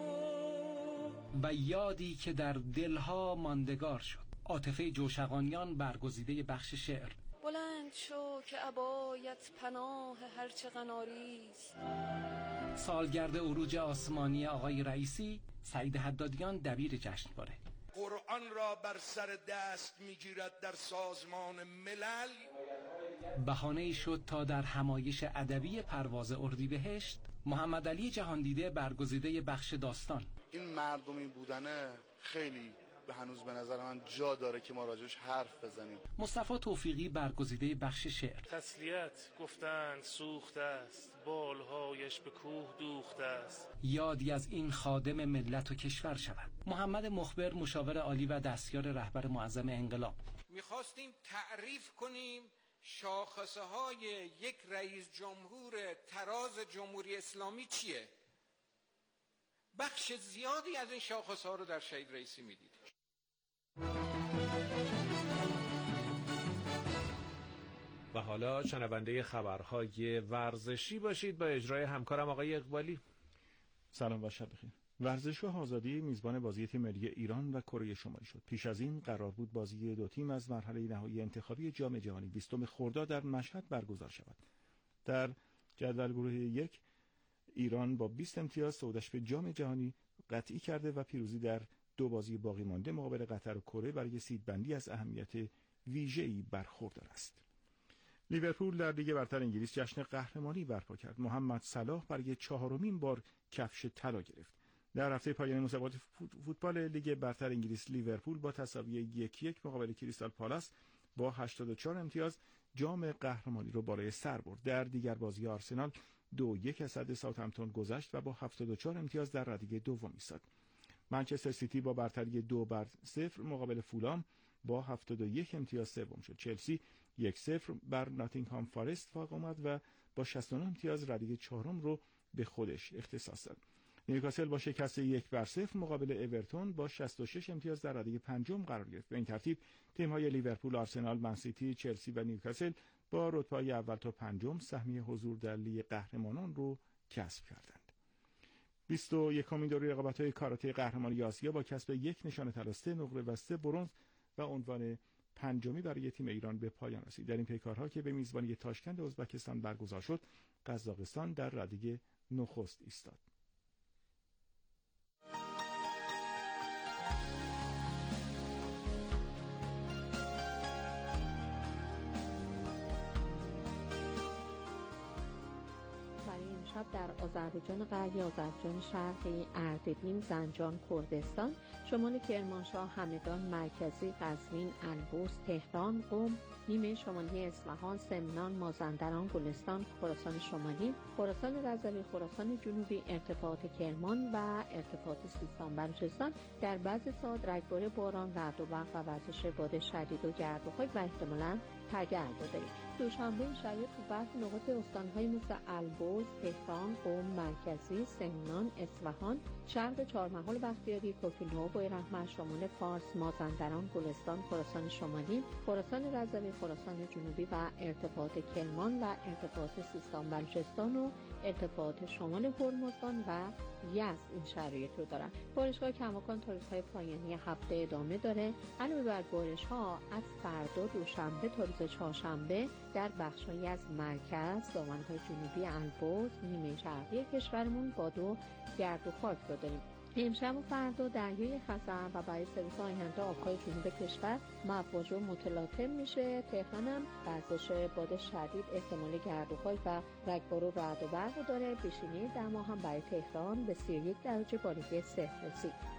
و یادی که در دلها ماندگار شد. عاطفه جوشقانیان برگزیده بخش شعر. بلند شو که عبایت پناه هرچه قناریست. سالگرد عروج آسمانی آقای رئیسی، سعید حدادیان دبیر جشنواره. قرآن را بر سر دست میگیرد در سازمان ملل. بهانه‌ای شد تا در همایش ادبی پرواز اردیبهشت محمد علی جهاندیده برگزیده بخش داستان. این مردمی بودنه خیلی به هنوز به نظر من جا داره که ما راجعش حرف بزنیم. مصطفی توفیقی برگزیده بخش شعر. تسلیت گفتند سوخته است، بالهایش به کوه دوخته است. یادی از این خادم ملت و کشور شود. محمد مخبر مشاور عالی و دستیار رهبر معظم انقلاب. میخواستیم تعریف کنیم شاخصه های یک رئیس جمهور تراز جمهوری اسلامی چیه؟ بخش زیادی از این شاخص ها رو در شهید رئیسی میدید. و حالا شنونده خبرهای ورزشی باشید با اجرای همکارم آقای اقبالی. سلام و شب بخیر. ورزشگاه آزادی میزبان بازی تیم ملی ایران و کره شمالی شد. پیش از این قرار بود بازی دو تیم از مرحله نهایی انتخابی جام جهانی بیستم خرداد در مشهد برگزار شود. در جدول گروه یک ایران با بیست امتیاز صعودش به جام جهانی قطعی کرده و پیروزی در دو بازی باقی مانده مقابل قطر و کره برای سیدبندی از اهمیت ویژه‌ای برخوردار است. لیورپول در لیگ برتر انگلیس جشن قهرمانی برپا کرد. محمد صلاح برای چهارمین بار کفش طلا گرفت. در هفته پایانی مسابقات فوتبال لیگ برتر انگلیس لیورپول با تساوی یک یک مقابل کریستال پالاس با هشتاد و چهار امتیاز جام قهرمانی رو بالای سر برد. در دیگر بازی آرسنال دو یک از صد ساوثهمپتون گذشت و با هفتاد و چهار امتیاز در ردیف دوم ایستاد. منچستر سیتی با برتری دو بر صفر مقابل فولام با هفتاد و یک امتیاز سوم شد. چلسی یک صفر بر ناتینگهام فارست فاق آمد و با شصت و نه امتیاز ردیف چهارم رو به خودش اختصاص داد. نیوکاسل با شکست یک بر صفر مقابل اورتون با شصت و شش امتیاز در ردیف پنجم قرار گرفت. به این ترتیب تیم‌های لیورپول، آرسنال، منسیتی، چلسی و نیوکاسل با رتبه‌های اول تا پنجم سهمیه حضور در لیگ قهرمانان رو کسب کردند. بیست و یکمین دوره رقابت‌های کاراته قهرمانی آسیا با کسب یک نشان طلا، سه نقره و سه برنز و عنوان پنجمی برای تیم ایران به پایان رسید. در این پیکارها که به میزبانی تاشکند ازبکستان برگزار شد، قزاقستان در ردیف نخست ایستاد. در آذربایجان غربی، آذربایجان شرقی، اردبیل، زنجان، کردستان، شمال کرمانشاه، همدان، مرکزی، قزوین، البرز، تهران، قم، نیمه شمالی اصفهان، سمنان، مازندران، گلستان، خراسان شمالی، خراسان رضوی، خراسان جنوبی، ارتفاعات کرمان و ارتفاعات سیستان بلوچستان در بعضی ساعات رگبار باران، رعد و برق و وزش باد شدید و گرد و خاک و احتمالاً تگرگ داریم. دوشنبه شرایط تو برخی نقاط استان‌های مثل البرز، تهران، قم، مرکزی، سمنان، اصفهان، شرق چهارمحال بختیاری، کوکیلو، بویراحمد، شمال فارس، مازندران، گلستان، خراسان شمالی، خراسان رضوی، خراسان جنوبی و ارتفاعات کرمان و ارتفاعات سیستان بلوچستان و ارتفاعات شمال هرمزگان و یزد این شرایط رو دارن. بارش‌های کماکان تا روزهای پایانی هفته ادامه داره. علاوه بر بارش‌ها از فردا دوشنبه تا روز چهارشنبه در بخش‌هایی از مرکز، دامنه‌های جنوبی البرز، نیمه شرقی کشورمون باد و گرد و خاک رو داریم. امشب و فردا دریای خزر و برای سه روز آینده آب‌های جنوب کشور مواج و متلاطم میشه. تهران هم وزش باد شدید، احتمال گرد و خاک و رگبار و رعد و برق داره. پیشینه دما هم برای تهران به سی و یک درجه بالای صفر رسید.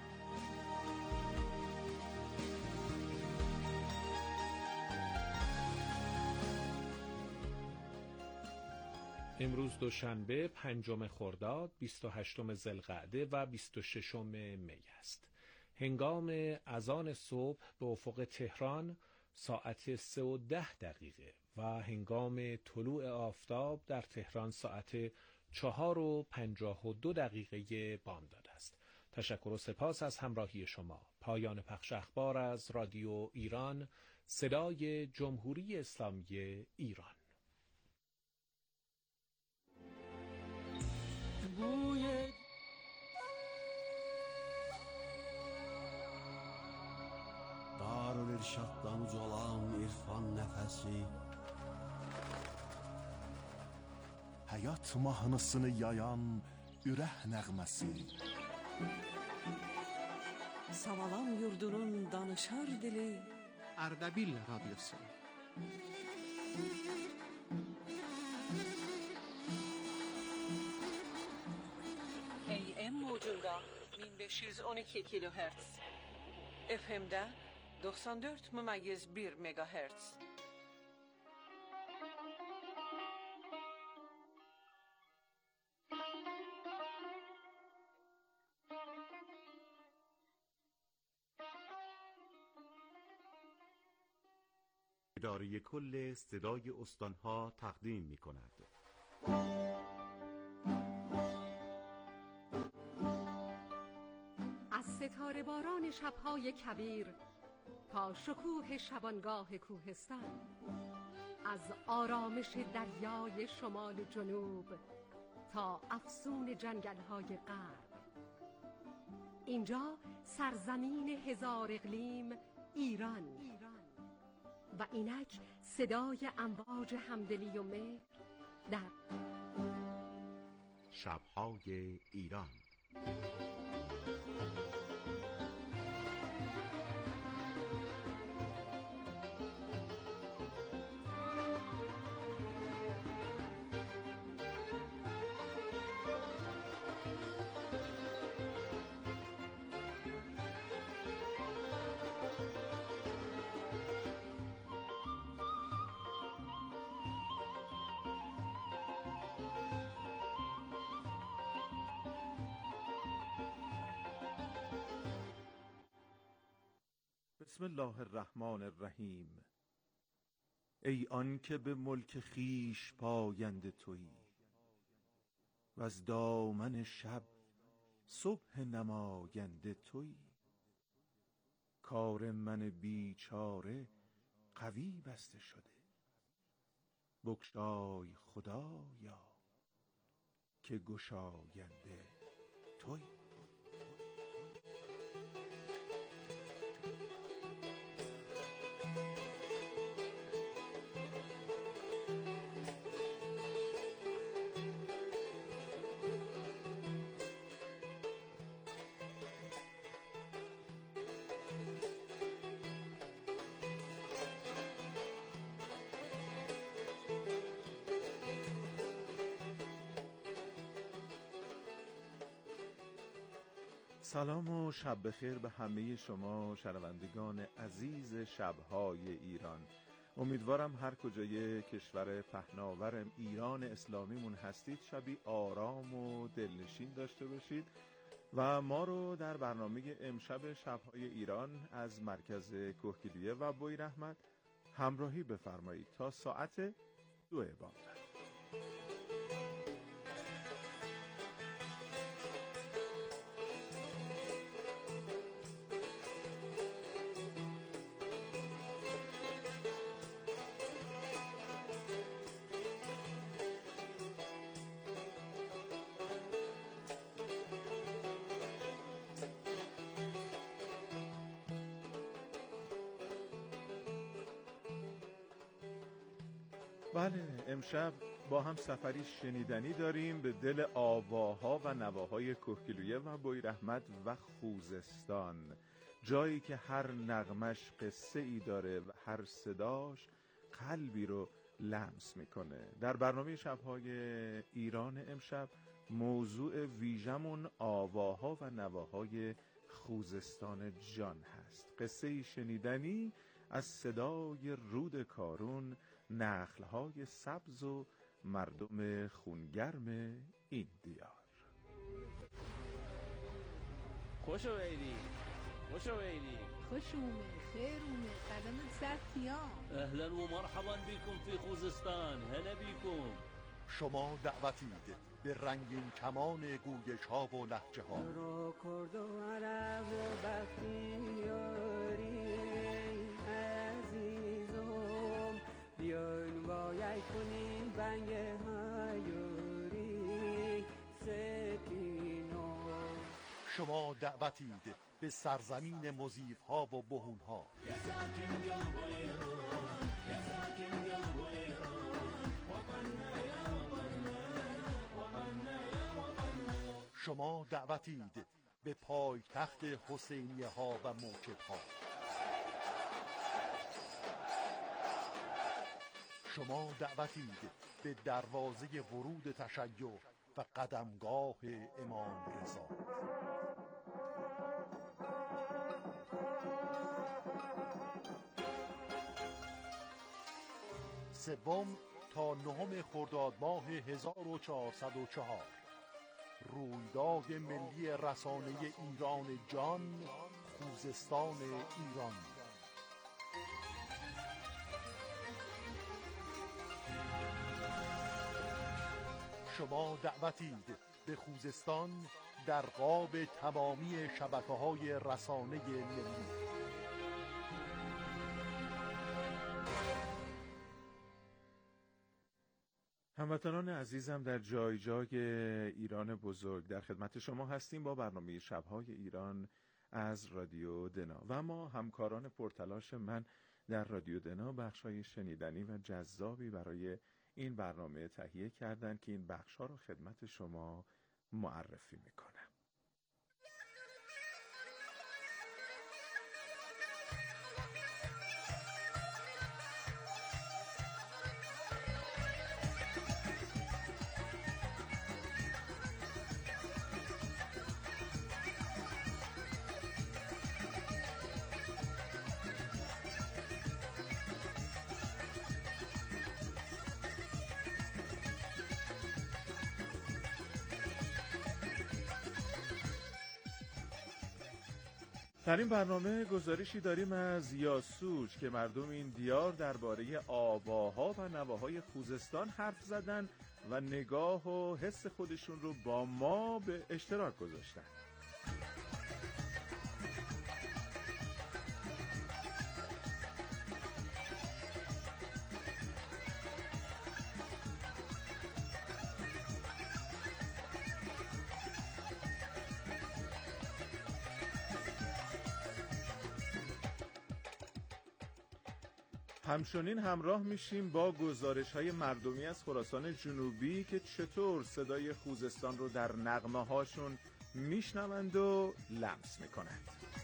امروز دوشنبه پنجم خرداد، بیست و هشتم ذوالقعده و بیست و ششم می است. هنگام اذان صبح به افق تهران ساعت سه و ده دقیقه و هنگام طلوع آفتاب در تهران ساعت چهار و پنجاه و دو دقیقه بامداد است. تشکر و سپاس از همراهی شما. پایان پخش اخبار از رادیو ایران، صدای جمهوری اسلامی ایران. بوی Darülirşaddan ucalan irfan nəfəsi, həyat mahnısını yayan ürək nəğməsi, Savalan yurdunun danışar dili, Ardabil radyosu. A M موجunda bin beş yüz on iki kilohertz. F M'de doksan dört mümeyiz bir megahertz. اداره کل صدای استانها تقدیم می کند. از ستاره باران شبهای کبیر تا شکوه شبانگاه کوهستان، از آرامش دریای شمال و جنوب تا افسون جنگل‌های غرب، اینجا سرزمین هزار اقلیم ایران و اینک صدای امواج همدلی و مهر در شب‌های ایران. بسم الله الرحمن الرحیم. ای آن که به ملک خیش پاینده تویی و از دامن شب صبح نماینده تویی. کار من بیچاره قوی بسته شده، بگشای خدایا که گشاینده تویی. سلام و شب بخیر به همه شما شنوندگان عزیز شب‌های ایران. امیدوارم هر کجای کشور پهناور ایران اسلامیمون هستید شبی آرام و دلنشین داشته باشید و ما رو در برنامه امشب شب‌های ایران از مرکز کوهگیلویه و بویراحمد همراهی بفرمایید تا ساعت دو بامداد. بله، امشب با هم سفری شنیدنی داریم به دل آواها و نواهای کوهگیلویه و بویراحمد و خوزستان، جایی که هر نغمش قصه ای داره و هر صداش قلبی رو لمس میکنه. در برنامه شب‌های ایران امشب موضوع ویژمون آواها و نواهای خوزستان جان هست. قصه ای شنیدنی از صدای رود کارون، نخل‌های سبز و مردم خونگرم این دیار. خوش اومدی، خوش اومدی، خوش اومد، خیر اومد، قدمت سرتیام. اهلا و مرحبا بكم في خوزستان، هلا بكم. شما دعوتید به رنگین کمان گویش ها و لهجه ها. رو کرد و عرب و بختیاری عزیزم، بیاین باید کنین بنگ هایوری سکینو. شما دعوتید به سرزمین مضیف ها و بهون ها. شما دعوتید به پایتخت حسینیه ها و موکب ها. شما دعوتید به دروازه ورود تشیع و قدمگاه امام رضا. سوم تا نهم خرداد ماه هزار و چهارصد و چهار رویداد ملی رسانه ایران جان، خوزستان ایران. شما دعوتید به خوزستان در قاب تمامی شبکه‌های رسانه ملی. هموطنان عزیزم در جای جای ایران بزرگ در خدمت شما هستیم با برنامه شب‌های ایران از رادیو دنا و ما همکاران پرتلاش من در رادیو دنا بخش‌های شنیدنی و جذابی برای این برنامه تهیه کردن که این بخش‌ها رو خدمت شما معرفی میکنم. در این برنامه گزارشی داریم از یاسوج که مردم این دیار درباره آواها و نواهای خوزستان حرف زدن و نگاه و حس خودشون رو با ما به اشتراک گذاشتن. همچنین همراه میشیم با گزارش‌های مردمی از خراسان جنوبی که چطور صدای خوزستان رو در نغمه هاشون میشنوند و لمس میکنند.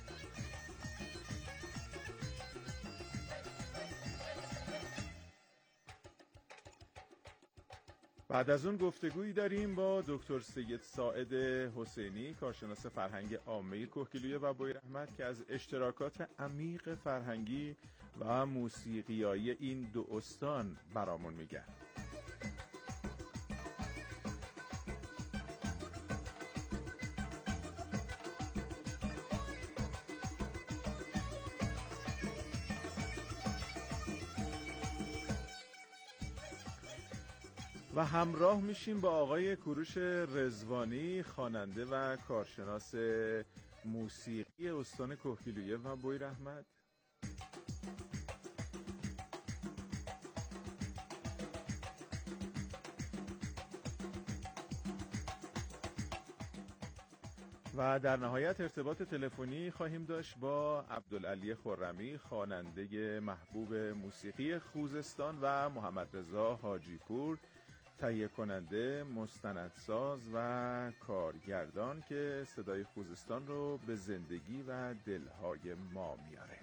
بعد از اون گفتگویی داریم با دکتر سید ساعد حسینی، کارشناس فرهنگ عامه کهگیلویه و بویراحمد که از اشتراکات عمیق فرهنگی و موسیقیایی این دو استان برامون میگن. و همراه میشیم با آقای کوروش رضوانی، خواننده و کارشناس موسیقی استان کهگیلویه و بویراحمد. و در نهایت ارتباط تلفنی خواهیم داشت با عبدالعلی خرمی، خواننده محبوب موسیقی خوزستان و محمد رضا حاجی پور، تهیه کننده، مستندساز و کارگردان که صدای خوزستان رو به زندگی و دلهای ما میاره.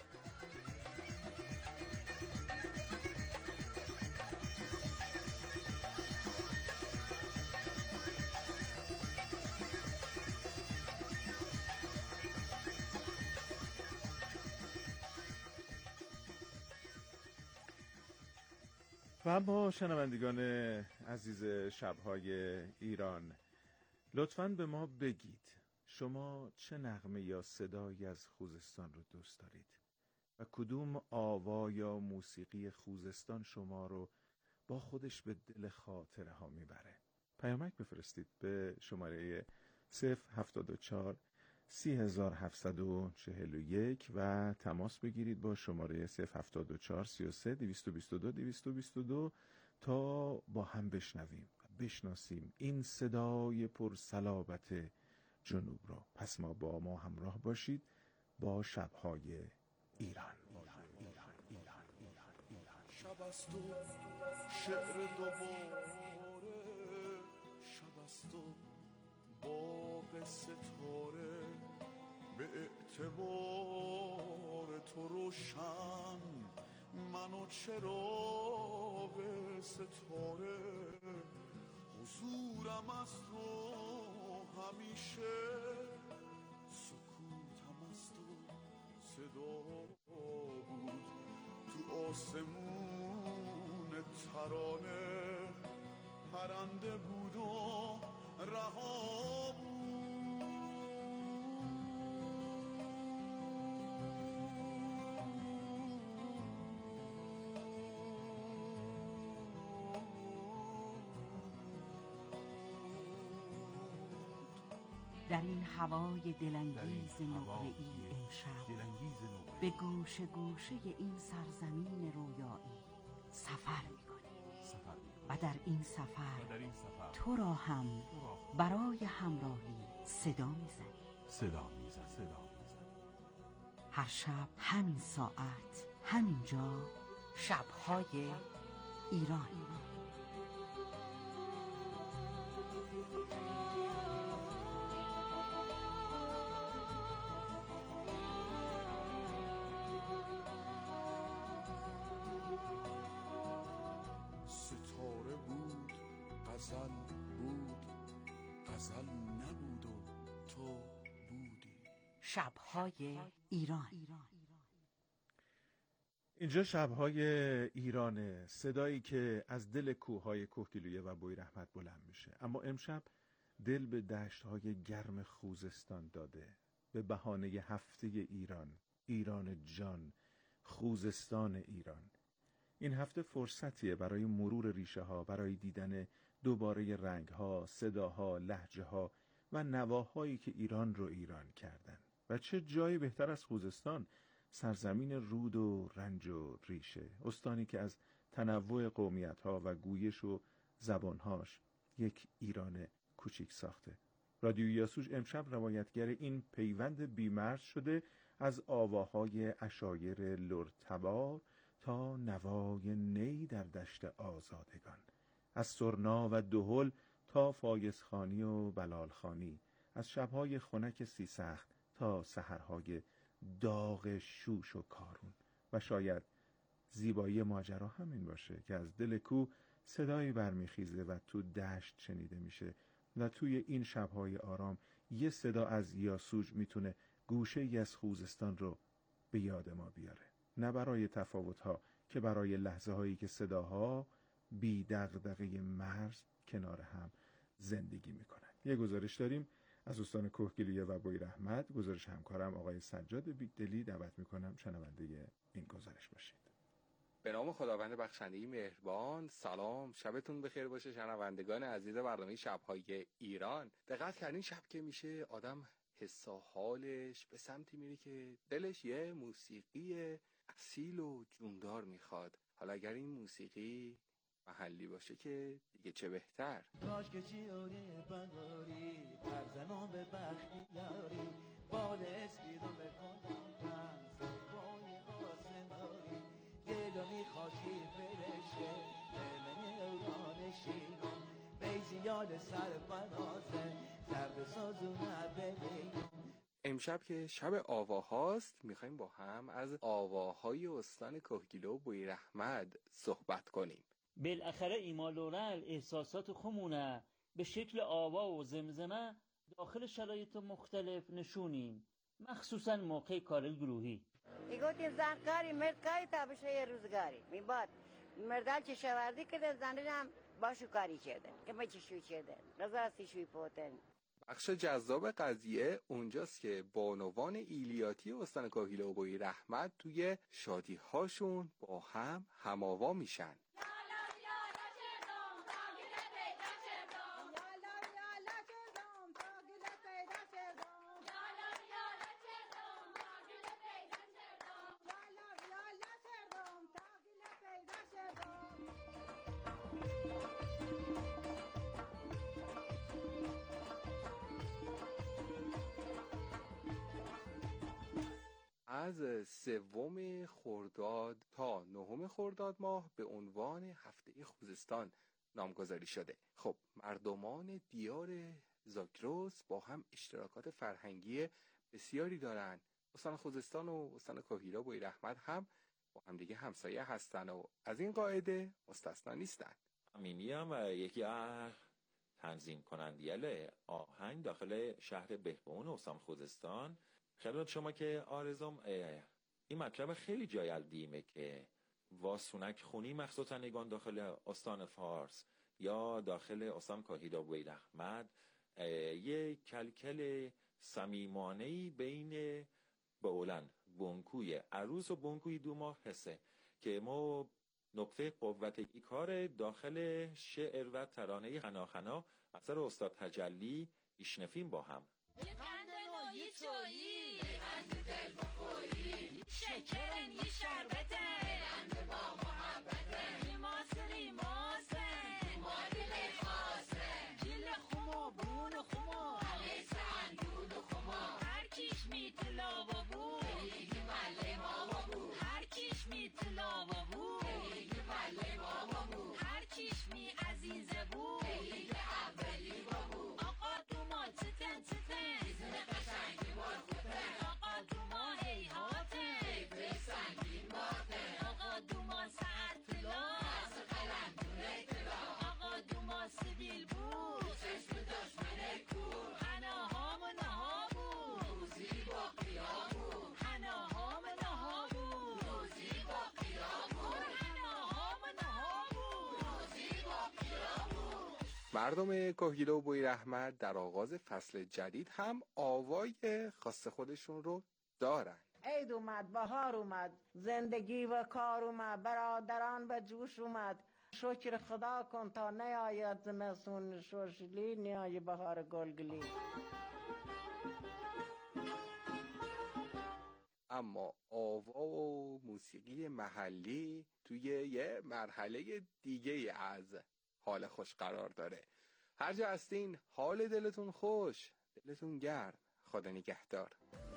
و اما شنوندگان عزیز شب‌های ایران، لطفاً به ما بگید شما چه نغمه یا صدایی از خوزستان رو دوست دارید و کدوم آوا یا موسیقی خوزستان شما رو با خودش به دل خاطره ها میبره. پیامک بفرستید به شماره صفر هفتاد و چهار سی هزار هفتصد و چهل و یک و تماس بگیرید با شماره صفر هفتاد و چهار سی و سه دویست و بیست و دو دویست و بیست و دو تا با هم بشنویم و بشناسیم این صدای پرصلابت جنوب رو. پس ما با ما همراه باشید با شب‌های ایران. شب است و شعر دوباره، شب است و باغ ستاره، به اعتبار تو روشن من و چراغ ستاره، حضورم از تو همیشه، سکوتم از تو صدا بود، تو آسمون ترانه پرنده بود و رها بود. در این هوای دلانگیز نقره‌ای امشب به گوشه گوشه این سرزمین رویایی سفر می‌کنیم و در این سفر تو را هم برای همراهی صدا می‌زنیم. صدا می‌زنیم. صدا می‌زنیم. هر شب همین ساعت همینجا شب‌های ایران. ستاره بود، غزل بود، غزل نبود و تو بودی. شب‌های ایران. اینجا شب‌های ایرانه، صدایی که از دل کوه‌های کهگیلویه و بویراحمد بلند میشه. اما امشب دل به دشت‌های گرم خوزستان داده به بهانه هفته ایران، ایران جان، خوزستان ایران. این هفته فرصتیه برای مرور ریشه ها، برای دیدن دوباره رنگ ها، صداها، لهجه ها و نواهایی که ایران رو ایران کردن. و چه جایی بهتر از خوزستان، سرزمین رود و رنج و ریشه، استانی که از تنوع قومیت ها و گویش و زبانهاش یک ایران کوچیک ساخته. رادیو یاسوج امشب روایتگر این پیوند بیمرز شده، از آواهای عشایر لرتبار تا نوای نی در دشت آزادگان، از سرنا و دهل تا فایزخانی و بلالخانی، از شبهای خنک سیسخت تا سحرهای داغ شوش و کارون. و شاید زیبایی ماجرا همین باشه که از دل کوه صدایی برمیخیزه و تو دشت شنیده میشه و توی این شبهای آرام یه صدا از یاسوج میتونه گوشه ای از خوزستان رو به یاد ما بیاره. نه برای تفاوت‌ها که برای لحظه هایی که صداها بی دغدغه مرز کنار هم زندگی میکنن. یه گزارش داریم از استان کوهگیلویه و بویراحمد. گزارش همکارم آقای سجاد بیگدلی. دعوت میکنم شنونده این گزارش باشید. به نام خداوند بخشنده مهربان. سلام، شبتون بخیر باشه شنوندگان عزیز برنامه شب‌های ایران. دقت کردین شب که میشه آدم حس و حالش به سمتی میره که دلش یه موسیقی اصیل و جوندار میخواد. حالا اگر این موسیقی محلی باشه که دیگه چه بهتر. کاش که چیونه بنداری هر زمان به بختی یاری بال اسپیدون بکنم پنز بای آسماری دلو میخواشی فرشته من اورانشینم بیزیال سر بنازه سرد سازونه ببینم. امشب که شب آواهاست میخوایم با هم از آواهای استان کوهگیلو و بویراحمد صحبت کنیم. بالاخره ایمالورل احساسات خمونه به شکل آوا و زمزمه داخل شرایط مختلف نشونیم، مخصوصا موقع کار گروهی. میگوتیم زن کاری مرد کاری تا بشه یه روزگاری میباد مردل چه شوردی کرده زنده هم باشو کاری کرده که ما چه شوی کرده رزاستی شوی پوتن. بخش جذاب قضیه اونجاست که بانوان ایلیاتی استان کوهگیلو و بویراحمد توی شادی هاشون با هم هماوا میشن. از سوم خرداد تا نهم خرداد ماه به عنوان هفته خوزستان نامگذاری شده. خب مردمان دیار زاگرس با هم اشتراکات فرهنگی بسیاری دارن. استان خوزستان و استان کوهگیلو و بویراحمد هم با هم دیگه همسایه هستن و از این قاعده مستثنا نیستن. امینی هم یکی از تنظیم کنندیال آهنگ داخل شهر بهبون استان خوزستان. خیلی شما که آرزوم این مطلب خیلی جایلدیمه که واسونک خونی مخصوصا نگان داخل استان فارس یا داخل استان کوهگیلو و بویراحمد یه کلکل صمیمانه‌ای بین بولن بونکوی عروس و بونکوی دو ماه حسه که ما نقطه قوت ای کار داخل شعر و ترانه خناخنا اثر استاد تجلی ایشنفیم با هم. یه قند نوعی تویی یه قند دل بخوری شکرن یه شربته قند با محبته ریماس ریماسه مادل خاصه جل خما بون خما علیس اندون خما هر کیش میتلا و بو دیگه مله ما و بو هر کیش میتلا و بو دیگه مله ما و بو هر کیش می عزیزه بو دیگه اولی و بو آقا تو ما تتن تتن چیزن قشنگی بار خوبه آقا تو ما هی هاته فکر سنگین باته مردم کهگیله و بویراحمد در آغاز فصل جدید هم آوای خاص خودشون رو دارن. عید اومد، بهار اومد، زندگی و کار اومد، برادران به جوش اومد. شکر خدا کن تا نیاید زمستون شرشلی، نیای بهار گلگلی. اما آوا و موسیقی محلی توی یه مرحله دیگه از حال خوش قرار داره. هر جا هستین حال دلتون خوش، دلتون گرم، خدا نگهدار.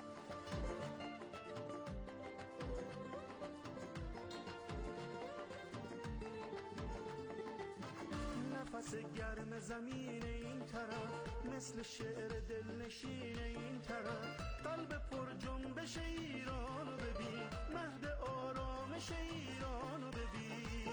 نفس گرم زمین این طرف، مثل شعر دلنشین این طرف. قلب پر جنبش ایرانو ببین، مهد آرامش ایرانو ببین.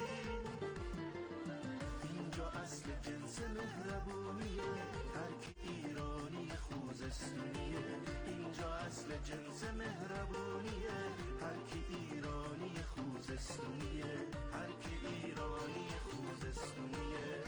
اینجا اصل جنس مهربونیه، هر کی ایرانی خوزستونیه. اینجا اصل جنس مهربونیه، هر کی ایرانی خوزستونیه. هر کی ایرانی خوزستونیه.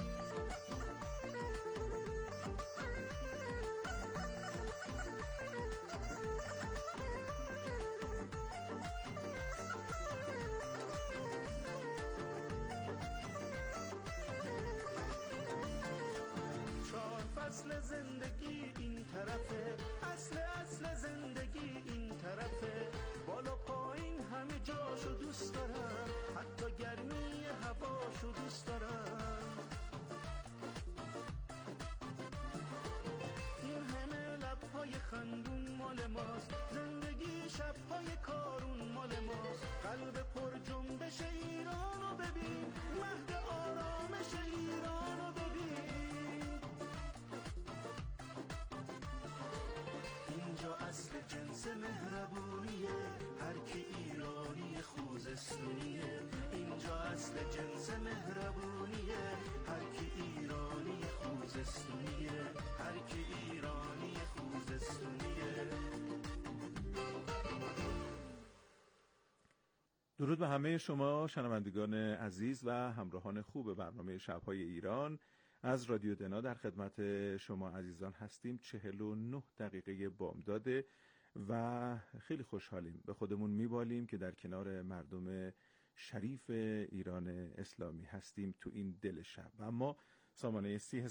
اصل زندگی این طرفه، اصل اصل زندگی این طرفه. بالا پایین همه جاشو دوست دارم، حتی گرمی هواشو دوست دارم. این همه لبهای خندون مال ماست، زندگی شبهای کارون مال ماست. قلب پر جنبش ایرانو ببین، مهد آرامش ایرانو ببین. اینجا اصل جنس مهربونیه، هر کی ایرانی خوزستونیه. اینجا اصل جنس مهربونیه، هر کی ایرانی خوزستونیه. هر کی ایرانی خوزستونیه. درود به همه شما شنوندگان عزیز و همراهان خوب برنامه شب‌های ایران. از رادیو دنا در خدمت شما عزیزان هستیم. چهل و نه دقیقه بامداده و خیلی خوشحالیم، به خودمون میبالیم که در کنار مردم شریف ایران اسلامی هستیم تو این دل شب. اما سامانه سی